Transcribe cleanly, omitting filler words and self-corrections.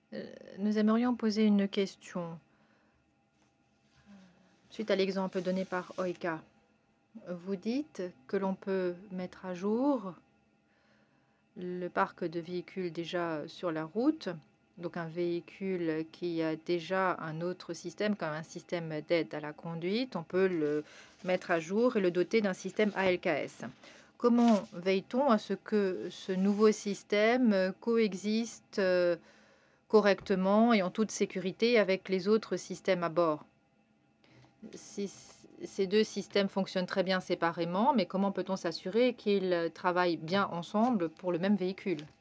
Heu, nous aimerions poser une question. Suite à l'exemple donné par Oika, vous dites que l'on peut mettre à jour le parc de véhicules déjà sur la route, donc un véhicule qui a déjà un autre système, comme un système d'aide à la conduite, on peut le mettre à jour et le doter d'un système ALKS. Comment veille-t-on à ce que ce nouveau système coexiste correctement et en toute sécurité avec les autres systèmes à bord? Si ces 2 systèmes fonctionnent très bien séparément, mais comment peut-on s'assurer qu'ils travaillent bien ensemble pour le même véhicule?